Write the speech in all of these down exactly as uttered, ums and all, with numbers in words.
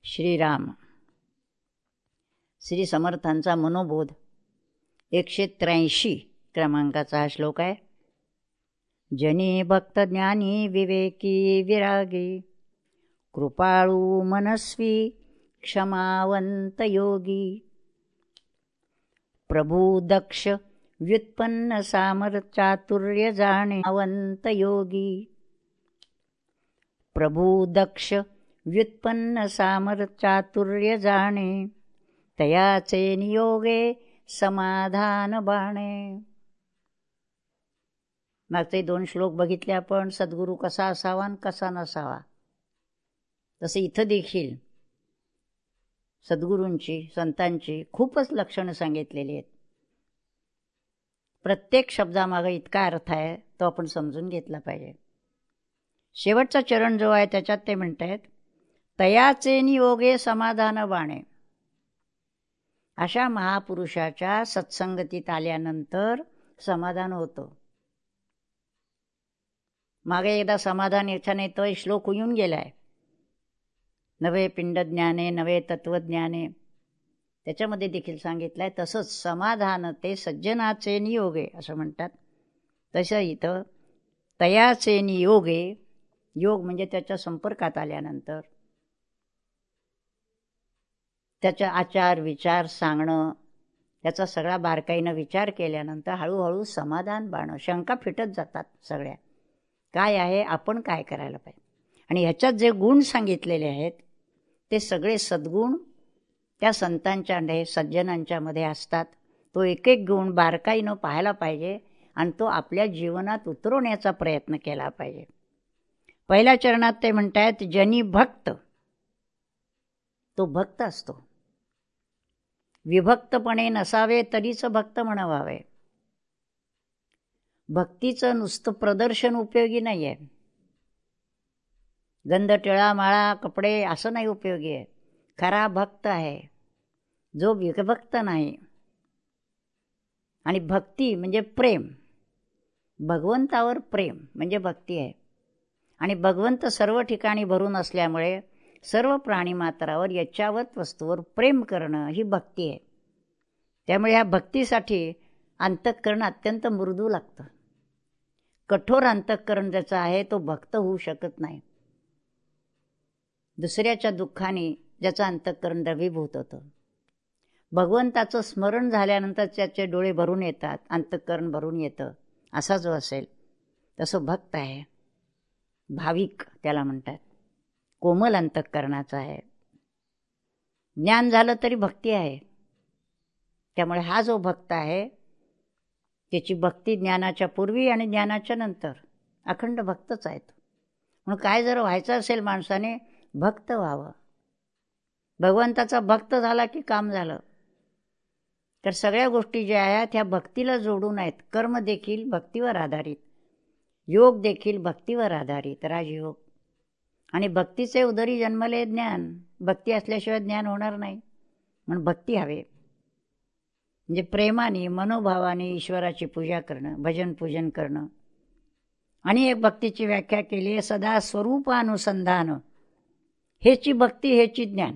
श्रीराम. श्री समर्थांचा मनोबोध एकशे त्र्याऐंशी क्रमांकाचा हा श्लोक आहे. जनी भक्त ज्ञानी विवेकी विरागी, कृपाळू मनस्वी क्षमावंत योगी, प्रभू दक्ष व्युत्पन्न सामर चातुर्य जाणे अवंत योगी, प्रभू दक्ष व्युत्पन्न सामर चातुर्य जाणे, तयाचे नियोगे समाधान बाणे. मागचे दोन श्लोक बघितले आपण, सद्गुरू कसा असावा आणि कसा नसावा. तसे इथं देखील सद्गुरूंची संतांची खूपच लक्षणं सांगितलेली आहेत. प्रत्येक शब्दामागे इतका अर्थ आहे तो आपण समजून घेतला पाहिजे. शेवटचा चरण जो आहे त्याच्यात ते म्हणतात, तयाचे नियोगे समाधान बाणे. अशा महापुरुषाच्या सत्संगतीत आल्यानंतर समाधान होतं. मागे एकदा समाधान याच्याने तो श्लोक येऊन गेलाय, नवे पिंड ज्ञाने नवे तत्वज्ञाने, त्याच्यामध्ये देखील सांगितलंय. तसंच समाधान ते सज्जनाचे नियोगे असं म्हणतात. तसं इथं तयाचे नियोगे, योग म्हणजे त्याच्या संपर्कात आल्यानंतर त्याचा आचार विचार सांगणं, त्याचा सगळा बारकाईनं विचार केल्यानंतर हळूहळू समाधान बाणं, शंका फिटत जातात सगळ्या. काय आहे, आपण काय करायला पाहिजे. आणि ह्याच्यात जे गुण सांगितलेले आहेत ते सगळे सद्गुण त्या संतांच्या सज्जनांच्या मध्ये असतात. तो एक एक गुण बारकाईनं पाहायला पाहिजे आणि तो आपल्या जीवनात उतरवण्याचा प्रयत्न केला पाहिजे. पहिल्या चरणात ते म्हणतात, जनी भक्त, तो भक्त असतो. विभक्तपणे नसावे तरीच भक्त म्हणावे. भक्तीचं नुसतं प्रदर्शन उपयोगी नाही आहे. गंध टिळा माळा कपडे असं नाही उपयोगी आहे. खरा भक्त आहे जो विभक्त नाही. आणि भक्ती म्हणजे प्रेम, भगवंतावर प्रेम म्हणजे भक्ती आहे. आणि भगवंत सर्व ठिकाणी भरून असल्यामुळे सर्व प्राणीमात्रावर यच्चावत वस्तूवर प्रेम करणं ही भक्ती आहे. त्यामुळे ह्या भक्तीसाठी अंतःकरण अत्यंत मृदू लागतं. कठोर अंतःकरण ज्याचं आहे तो भक्त होऊ शकत नाही. दुसऱ्याच्या दुःखाने ज्याचं अंतःकरण द्रवीभूत होतं. भगवंताचं स्मरण झाल्यानंतर त्याचे डोळे भरून येतात, अंतःकरण भरून येतं. असा जो असेल तसं भक्त आहे. भाविक त्याला म्हणतात. कोमल अंतःकरणाचा आहे. ज्ञान झालं तरी भक्ती आहे. त्यामुळे हा जो भक्त आहे त्याची भक्ती ज्ञानाच्या पूर्वी आणि ज्ञानाच्या नंतर अखंड भक्तच आहेत. म्हणून काय जर व्हायचं असेल माणसाने, भक्त व्हावं. भगवंताचा भक्त झाला की काम झालं. तर सगळ्या गोष्टी ज्या आहेत ह्या भक्तीला जोडून आहेत. कर्म देखील भक्तीवर आधारित, योग देखील भक्तीवर आधारित, राजयोग. आणि भक्तीचे उदरी जन्मले ज्ञान. भक्ती असल्याशिवाय ज्ञान होणार नाही. म्हणून भक्ती हवे. म्हणजे प्रेमाने मनोभावाने ईश्वराची पूजा करणं, भजन पूजन करणं. आणि एक भक्तीची व्याख्या केली आहे, सदा स्वरूपानुसंधान. हेची भक्ती हेची ज्ञान.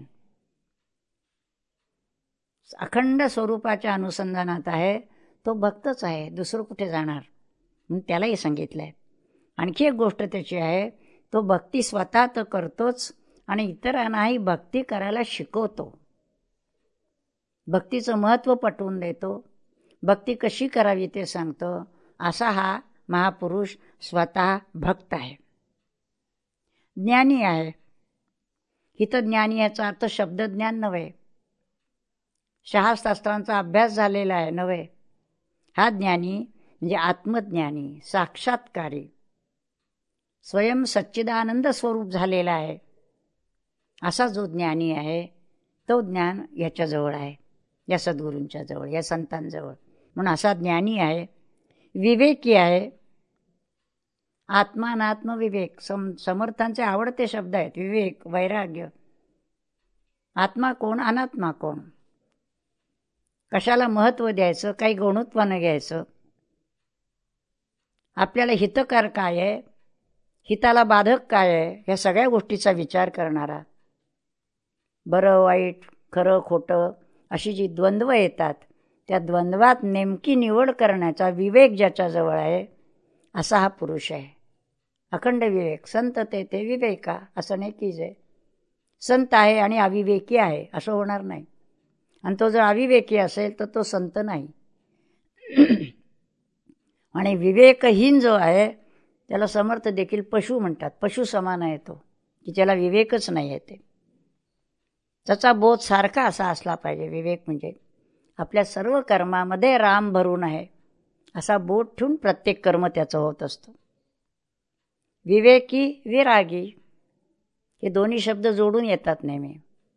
अखंड स्वरूपाच्या अनुसंधानात आहे तो भक्तच आहे, दुसरं कुठे जाणार. म्हणून त्यालाही सांगितलंय. आणखी एक गोष्ट त्याची आहे, तो भक्ती स्वतः तर करतोच आणि इतरांनाही भक्ती करायला शिकवतो. भक्तीचं महत्त्व पटवून देतो. भक्ती कशी करावी ते सांगतो. असा हा महापुरुष स्वतः भक्त आहे. ज्ञानी आहे. हित ज्ञानी याचा अर्थ शब्दज्ञान नव्हे, शास्त्रांचा अभ्यास झालेला आहे नव्हे. हा ज्ञानी म्हणजे आत्मज्ञानी, साक्षात्कारी, स्वयं सच्चिदानंद स्वरूप झालेला आहे. असा जो ज्ञानी आहे तो ज्ञान याच्याजवळ आहे, या सद्गुरूंच्या जवळ, या संतांजवळ. म्हणून असा ज्ञानी आहे. विवेकी आहे. आत्मानात्मविवेक सम समर्थांचे आवडते शब्द आहेत. विवेक, वैराग्य. आत्मा कोण, अनात्मा कोण, कशाला महत्त्व द्यायचं, काही गौणत्वानं घ्यायचं, आपल्याला हितकर काय आहे, हिताला बाधक काय आहे, या सगळ्या गोष्टीचा विचार करणारा. बरं वाईट, खरं खोटं अशी जी द्वंद्व येतात, त्या द्वंद्वात नेमकी निवड करण्याचा विवेक ज्याच्याजवळ आहे असा हा पुरुष आहे. अखंड विवेक. संत ते ते विवेका असं नाही की जे संत आहे आणि अविवेकी आहे असं होणार नाही. आणि तो जर अविवेकी असेल तर तो संत नाही. आणि विवेकहीन जो आहे त्याला समर्थ देखील पशु म्हणतात. पशु समान आहे तो, की त्याला विवेकच नाही आहे. ते त्याचा बोध सारखा असा असला पाहिजे. विवेक म्हणजे आपल्या सर्व कर्मामध्ये राम भरून आहे असा बोध ठेवून प्रत्येक कर्म त्याचं होत असतं. विवेकी, विरागी हे दोन्ही शब्द जोडून येतात नेहमी.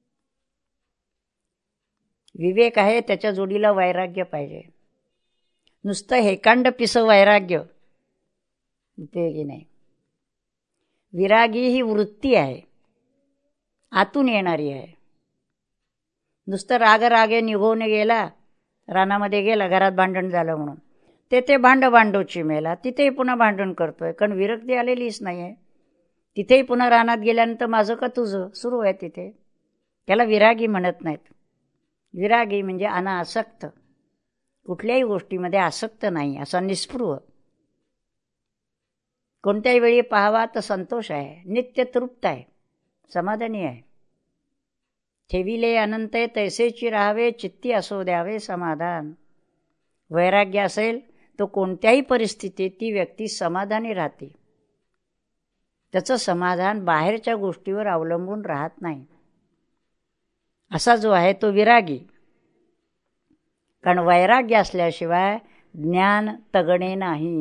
विवेक आहे त्याच्या जोडीला वैराग्य पाहिजे. नुसतं हेकांड पिस वैराग्य उपयोगी नाही. विरागी ही वृत्ती आहे, आतून येणारी आहे. नुसतं राग रागे निघून गेला, रानामध्ये गेला, घरात भांडण झालं म्हणून ते ते भांड भांडोची मेला, तिथेही पुन्हा भांडण करतोय. कारण विरक्ती आलेलीच नाही आहे. तिथेही पुन्हा रानात गेल्यानंतर माझं का तुझं सुरू आहे तिथे. त्याला विरागी म्हणत नाहीत. विरागी म्हणजे अनासक्त, कुठल्याही गोष्टीमध्ये आसक्त नाही, असा निस्पृह. कोणत्याही वेळी पाहावा तर संतोष आहे, नित्य तृप्त आहे, समाधानी आहे. ठेविले अनंत तैसेची राहावे, चित्ती असो द्यावे समाधान. वैराग्य असेल तो कोणत्याही परिस्थितीत ती व्यक्ती समाधानी राहते. त्याचं समाधान बाहेरच्या गोष्टीवर अवलंबून राहत नाही. असा जो आहे तो विरागी. कारण वैराग्य असल्याशिवाय ज्ञान तगणे नाही.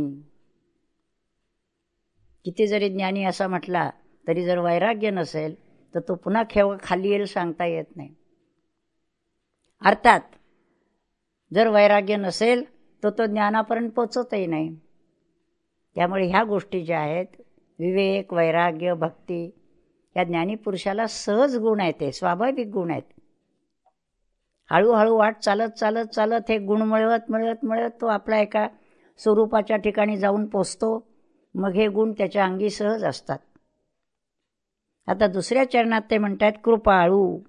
किती जरी ज्ञानी असा म्हटला तरी जर वैराग्य नसेल तर तो पुन्हा केव्हा खाली येईल सांगता येत नाही. अर्थात जर वैराग्य नसेल तर तो ज्ञानापर्यंत पोचतही नाही. त्यामुळे ह्या गोष्टी ज्या आहेत, विवेक, वैराग्य, भक्ती, या ज्ञानीपुरुषाला सहज गुण आहेत, ते स्वाभाविक गुण आहेत. हळूहळू वाट चालत चालत चालत हे गुण मिळवत मिळवत मिळवत तो आपल्या एका स्वरूपाच्या ठिकाणी जाऊन पोचतो. मग हे गुण त्याच्या अंगी सहज असतात. आता दुसऱ्या चरणात ते म्हणतात कृपाळू,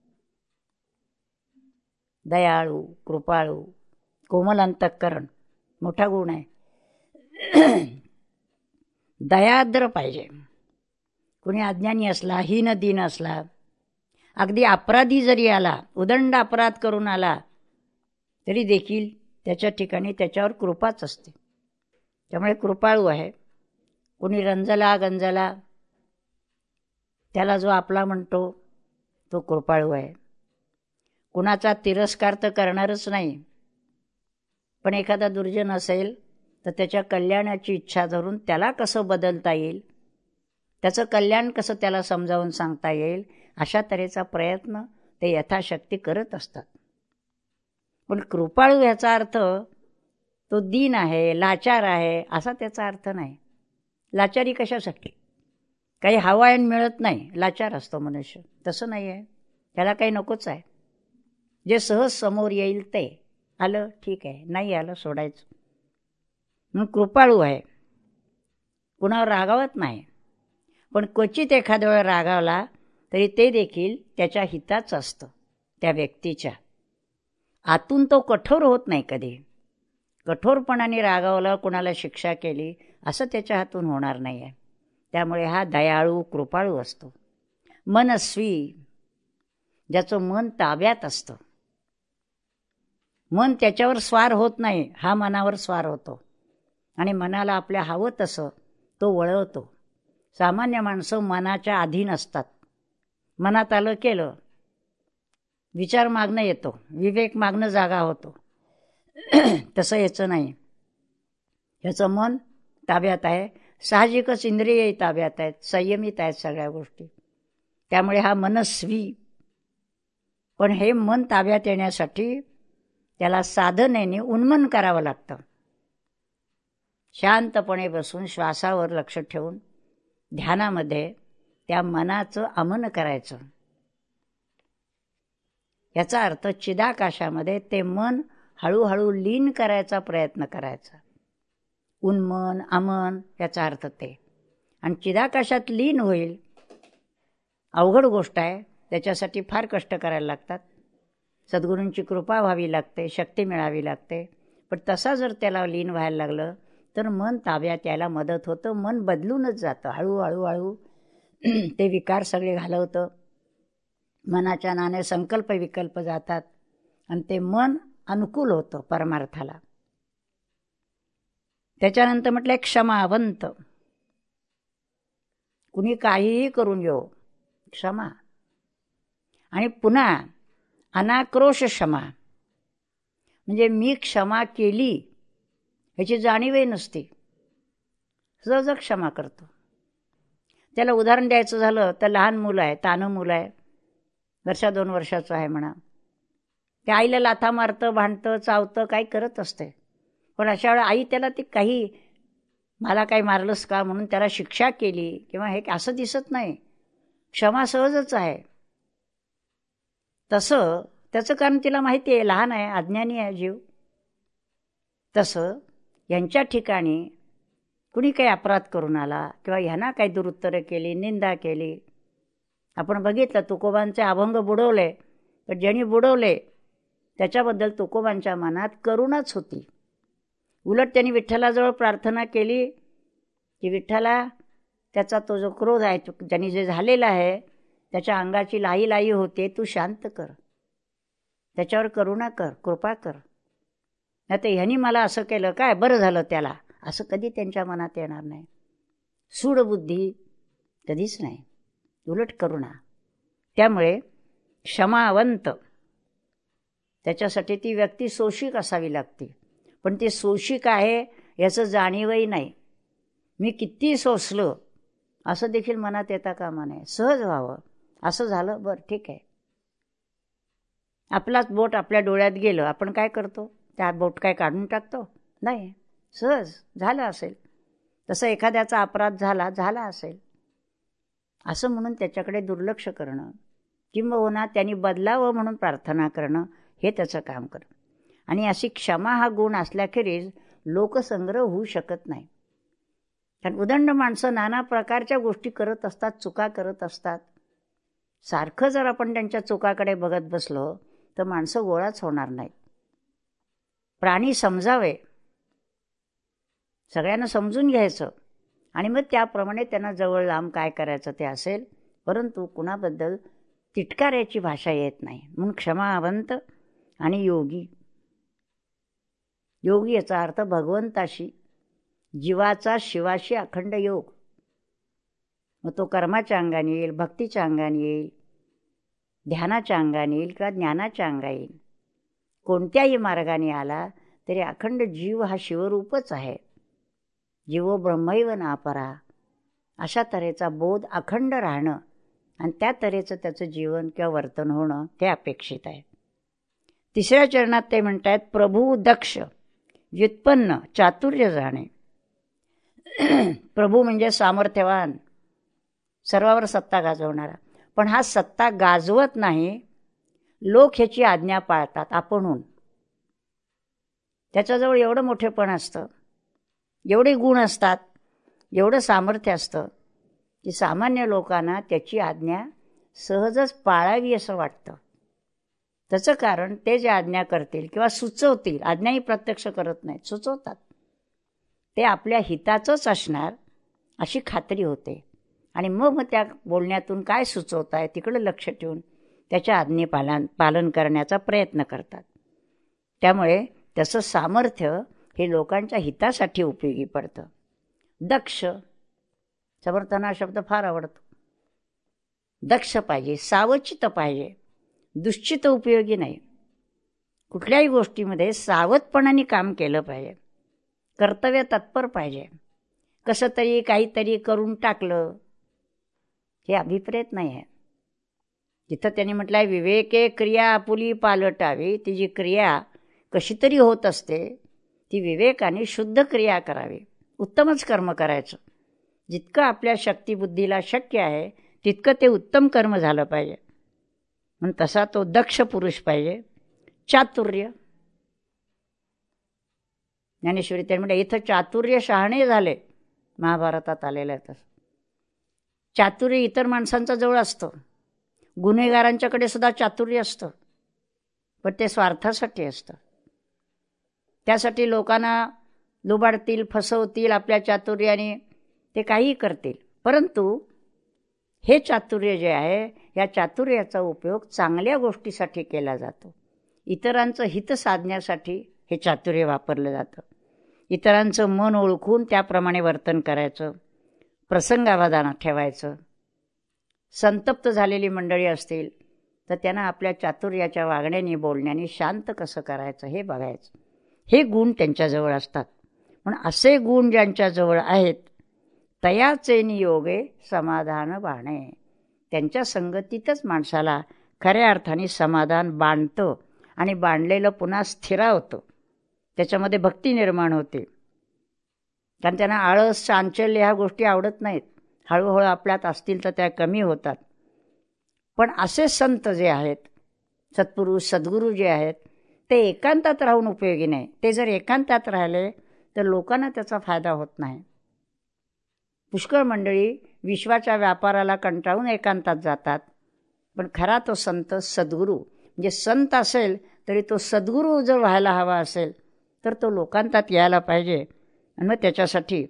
दयाळू, कृपाळू, कोमल अंतःकरण, मोठा गुण आहे. दयाद्र पाहिजे. कुणी अज्ञानी असला, हीन दीन असला, अगदी अपराधी जरी आला, उदंड अपराध करून आला, तरी देखील त्याच्या ठिकाणी त्याच्यावर कृपाच असते. त्यामुळे कृपाळू आहे. कुणी रंजला गंजला त्याला जो आपला म्हणतो तो कृपाळू आहे. कुणाचा तिरस्कार तर करणारच नाही, पण एखादा दुर्जन असेल तर त्याच्या कल्याणाची इच्छा धरून त्याला कसं बदलता येईल, त्याचं कल्याण कसं त्याला समजावून सांगता येईल, अशा तऱ्हेचा प्रयत्न ते यथाशक्ती करत असतात. पण कृपाळू ह्याचा अर्थ तो दीन आहे, लाचार आहे असा त्याचा अर्थ नाही. लाचारी कशासाठी? काही हवा आणि मिळत नाही, लाचार असतो मनुष्य. तसं नाही आहे. त्याला काही नकोच आहे. जे सहज समोर येईल ते आलं ठीक आहे, नाही आलं सोडायचं. मग कृपाळू आहे, कुणावर रागावत नाही. पण क्वचित एखाद्या वेळा रागावला तरी ते देखील त्याच्या हिताच असतं, त्या व्यक्तीच्या. आतून तो कठोर होत नाही कधी. कठोरपणाने रागावलं, कुणाला शिक्षा केली असं त्याच्या हातून होणार नाही आहे. त्यामुळे हा दयाळू, कृपाळू असतो. मनस्वी, ज्याचं मन ताब्यात असतं. मन त्याच्यावर स्वार होत नाही, हा मनावर स्वार होतो आणि मनाला आपल्या हवं तसं तो वळवतो. सामान्य माणसं मनाच्या अधीन असतात. मनात आलं केलं, विचार मागणं येतो, विवेक मागणं जागा होतो. तसं याचं नाही. याचं मन ताब्यात आहे. साहजिकच इंद्रियही ताब्यात आहेत, संयमित आहेत सगळ्या गोष्टी. त्यामुळे हा मनस्वी. पण हे मन ताब्यात येण्यासाठी त्याला साधनेने उन्मन करावं लागतं. शांतपणे बसून श्वासावर लक्ष ठेवून ध्यानामध्ये त्या मनाचं अमन करायचं. याचा अर्थ चिदाकाशामध्ये ते मन हळूहळू लीन करायचा प्रयत्न करायचा. उन्मन, अमन याचा अर्थ ते. आणि चिदाकाशात लीन होईल, अवघड गोष्ट आहे. त्याच्यासाठी फार कष्ट करायला लागतात. सद्गुरूंची कृपा व्हावी लागते, शक्ती मिळावी लागते. पण तसा जर त्याला लीन व्हायला लागलं तर मन ताब्यात यायला मदत होतं. मन बदलूनच जातं. हळूहळू हळू ते विकार सगळे घालवतं. मनाच्या नाने संकल्प विकल्प जातात आणि ते मन अनुकूल होतं परमार्थाला. त्याच्यानंतर म्हटलं क्षमावंत. कुणी काहीही करून येऊ, क्षमा. आणि पुन्हा अनाक्रोश क्षमा, म्हणजे मी क्षमा केली ह्याची जाणीवही नसते, सहज क्षमा करतो. त्याला उदाहरण द्यायचं झालं तर लहान मुलं आहे, तानं मुलं आहे, वर्षा दोन वर्षाचं आहे म्हणा, त्या आईला लाथा मारतं, भांडतं, चावतं, काही करत असते. पण अशा वेळेला आई त्याला ती काही मला काही मारलंस का म्हणून त्याला शिक्षा केली किंवा हे असं दिसत नाही. क्षमा सहजच आहे. तसं त्याचं कारण तिला माहिती आहे, लहान आहे, अज्ञानी आहे जीव. तसं यांच्या ठिकाणी कुणी काही अपराध करून आला किंवा ह्यांना काही दुरुत्तरं केली, निंदा केली. आपण बघितलं तुकोबांचे अभंग बुडवले, पण ज्यांनी बुडवले त्याच्याबद्दल तुकोबांच्या मनात करुणाच होती. उलट त्यांनी विठ्ठलाजवळ प्रार्थना केली की विठ्ठला, त्याचा तो जो क्रोध आहे, ज्यांनी जे झालेला आहे, त्याच्या अंगाची लाई लाई होते, तू शांत कर, त्याच्यावर करुणा कर, कृपा कर. नाही तर ह्यांनी मला असं केलं काय, बरं झालं त्याला, असं कधी त्यांच्या मनात येणार नाही. सूडबुद्धी कधीच नाही, उलट करुणा. त्यामुळे क्षमावंत, त्याच्यासाठी ती व्यक्ती सोशिक असावी लागते. पण ती सोशिक आहे याचं जाणीवही नाही. मी किती सोसलं असं देखील मनात येता कामा नये. सहज व्हावं. असं झालं, बरं ठीक आहे. आपलाच बोट आपल्या डोळ्यात गेलं, आपण काय करतो, त्या बोट काय काढून टाकतो? नाही, सहज झालं असेल. तसं एखाद्याचा अपराध झाला झाला असेल असं म्हणून त्याच्याकडे दुर्लक्ष करणं किंबहुना त्यांनी बदलावं म्हणून प्रार्थना करणं, हे त्याचं काम करणं. आणि अशी क्षमा हा गुण असल्याखेरीज लोकसंग्रह होऊ शकत नाही. कारण उदंड माणसं नाना प्रकारच्या गोष्टी करत असतात, चुका करत असतात. सारखं जर आपण त्यांच्या चुकाकडे बघत बसलो तर माणसं गोळाच होणार नाहीत. प्राणी समजावे, सगळ्यांना समजून घ्यायचं आणि मग त्याप्रमाणे त्यांना जवळ लांब काय करायचं ते असेल. परंतु कुणाबद्दल तिटकाराची भाषा येत नाही. म्हणून क्षमावंत आणि योगी. योगी याचा अर्थ भगवंताशी, जीवाचा शिवाशी अखंड योग. मग तो कर्माच्या अंगाने येईल, भक्तीच्या अंगाने येईल, ध्यानाच्या अंगाने येईल किंवा ज्ञानाच्या अंगा येईल. कोणत्याही मार्गाने आला तरी अखंड जीव हा शिवरूपच आहे. जीवो ब्रह्मैव नापरा, अशा तऱ्हेचा बोध अखंड राहणं आणि त्या तऱ्हेचं त्याचं जीवन किंवा वर्तन होणं ते अपेक्षित आहे. तिसऱ्या चरणात ते म्हणतात प्रभू दक्ष, व्युत्पन्न, चातुर्य जाणे. प्रभू म्हणजे सामर्थ्यवान, सर्वावर सत्ता गाजवणारा. पण हा सत्ता गाजवत नाही, लोक ह्याची आज्ञा पाळतात आपणहून. त्याच्याजवळ एवढं मोठेपण असतं, एवढे गुण असतात, एवढं सामर्थ्य असतं की सामान्य लोकांना त्याची आज्ञा सहजच पाळावी असं वाटतं. त्याचं कारण ते जे आज्ञा करतील किंवा सुचवतील, आज्ञाही प्रत्यक्ष करत नाहीत, सुचवतात, ते आपल्या हिताचंच असणार अशी खात्री होते. आणि मग मग त्या बोलण्यातून काय सुचवत आहे तिकडं लक्ष ठेवून त्याच्या आज्ञे पालन पालन करण्याचा प्रयत्न करतात. त्यामुळे त्याचं सामर्थ्य हे लोकांच्या हितासाठी उपयोगी पडतं. दक्ष, समर्थांना हा शब्द फार आवडतो. दक्ष पाहिजे, सावचित पाहिजे, दुश्चित उपयोगी नाही. कुठल्याही गोष्टीमध्ये सावधपणाने काम केलं पाहिजे, कर्तव्य तत्पर पाहिजे. कसं तरी काहीतरी करून टाकलं हे अभिप्रेत नाही आहे. जिथं त्यांनी म्हटलं आहे विवेके क्रिया आपुली पालटावी, ती जी क्रिया कशी तरी होत असते ती विवेकाने शुद्ध क्रिया करावी, उत्तमच कर्म करायचं. जितकं आपल्या शक्तिबुद्धीला शक्य आहे तितकं ते उत्तम कर्म झालं पाहिजे. म्हणून तसा तो दक्ष पुरुष पाहिजे. चातुर्य, ज्ञानेश्वरी त्यांनी म्हटलं इथं चातुर्य शहाणे झाले, महाभारतात आलेलं आहे तसं. चातुर्य इतर माणसांच्या जवळ असतं, गुन्हेगारांच्याकडे सुद्धा चातुर्य असतं, पण ते स्वार्थासाठी असतं. त्यासाठी लोकांना लुबाडतील, फसवतील आपल्या चातुर्याने, ते काहीही करतील. परंतु हे चातुर्य जे आहे, या चातुर्याचा उपयोग चांगल्या गोष्टीसाठी केला जातो. इतरांचं हित साधण्यासाठी हे चातुर्य वापरलं जातं. इतरांचं मन ओळखून त्याप्रमाणे वर्तन करायचं, प्रसंगावधान ठेवायचं. संतप्त झालेली मंडळी असतील तर त्यांना आपल्या चातुर्याच्या वागण्याने, बोलण्याने शांत कसं करायचं हे बघायचं. हे गुण त्यांच्याजवळ असतात. पण असे गुण ज्यांच्याजवळ आहेत, तयाचे नियोगे समाधान बाणे, त्यांच्या संगतीतच माणसाला खऱ्या अर्थाने समाधान बांधतं आणि बांधलेलं पुन्हा स्थिरावतं. त्याच्यामध्ये भक्ती निर्माण होते. कारण त्यांना आळस, चांचल्य ह्या गोष्टी आवडत नाहीत. हळूहळू आपल्यात असतील तर त्या कमी होतात. पण असे संत जे आहेत, सत्पुरुष, सद्गुरू जे आहेत, ते एकांतात राहून उपयोगी नाही. ते जर एकांतात राहिले तर लोकांना त्याचा फायदा होत नाही. पुष्कळ मंडळी विश्वाच्या व्यापाराला कंटाळून एकांतात जातात. पण खरा तो संत सद्गुरू, म्हणजे संत असेल तरी तो सद्गुरू जर व्हायला हवा असेल तर तो लोकांतात यायला पाहिजे. आणि मग त्याच्यासाठी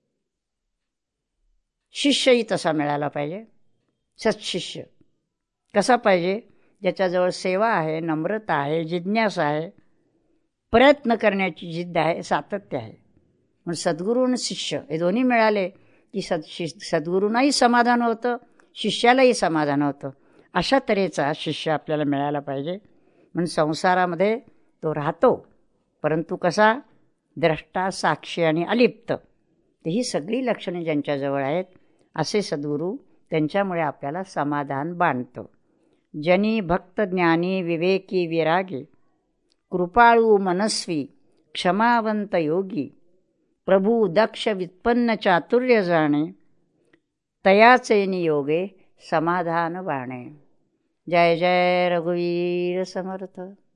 शिष्यही तसा मिळाला पाहिजे. सत्शिष्य कसा पाहिजे? ज्याच्याजवळ सेवा आहे, नम्रता आहे, जिज्ञासा आहे, प्रयत्न करण्याची जिद्द आहे, सातत्य आहे. पण सद्गुरू आणि शिष्य हे दोन्ही मिळाले की सद सद्गुरूंनाही समाधान होतं, शिष्यालाही समाधान होतं. अशा तऱ्हेचा शिष्य आपल्याला मिळाला पाहिजे. म्हणून संसारामध्ये तो राहतो, परंतु कसा? द्रष्टा, साक्षी आणि अलिप्त. तर ही सगळी लक्षणे ज्यांच्याजवळ आहेत असे सद्गुरू, त्यांच्यामुळे आपल्याला समाधान बांधतं. जनी भक्त ज्ञानी विवेकी विरागी, कृपाळू मनस्वी क्षमावंत योगी, प्रभू दक्ष व्युत्पन्न चातुर्य जाणे, तयाचे नियोगे समाधान बाणे. जय जय रघुवीर समर्थ.